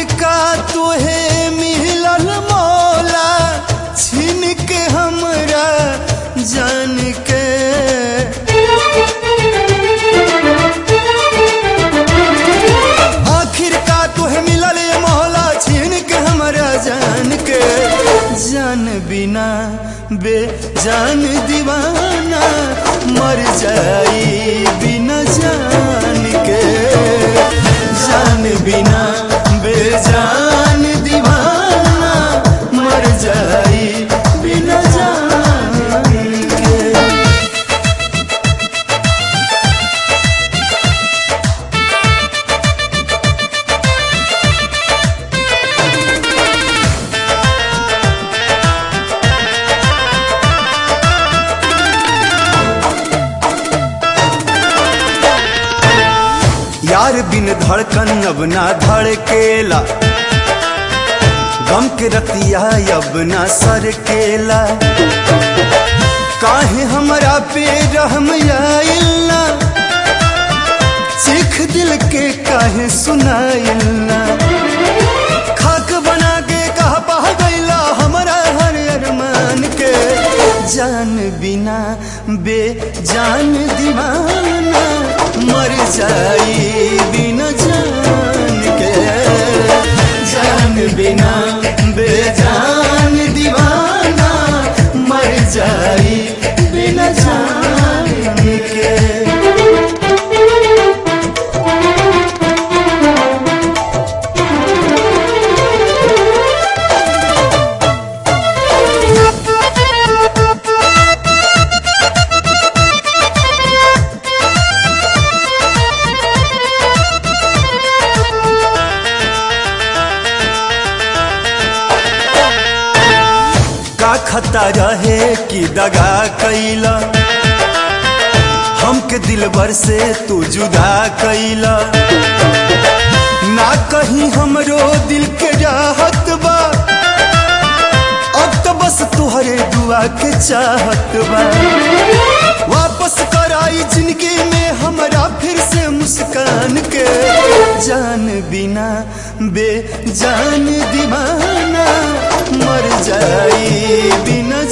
आखिर का तोहे मिलल मौला छीन के हमरा जान के। आखिर का तोहे मिलल मौला छीन के हमरा जान के। जान बिना बेजान दीवाना मर जाई बिना जान के। जान बिना बेजान दीवाना मर जाई बिना जान के। यार बिन धड़कन अब ना धड़केला, गम के रतिया अब ना सरकेला। काहे हमरा पे रहम आइल ना, चीख दिल के काहे सुनाइल ना। खाक बना के कहा पा गईला हमरा हर अरमान के। जान बिना बेजान दीवाना मर जाई बिना जान के। जान बिना बेजान दीवाना मर जाई बिना जान के। का खता रहे कि दगा कैला, हमके दिलबर से तू जुदा कैला। ना कहीं हमरो दिल के राहत बा, अब तो बस तुहरे दुआ के चाहत बा। वापस कराई जिंदगी में हमरा फिर से मुस्कान के। जान बिना बेजान दीवाना मर जाई बिना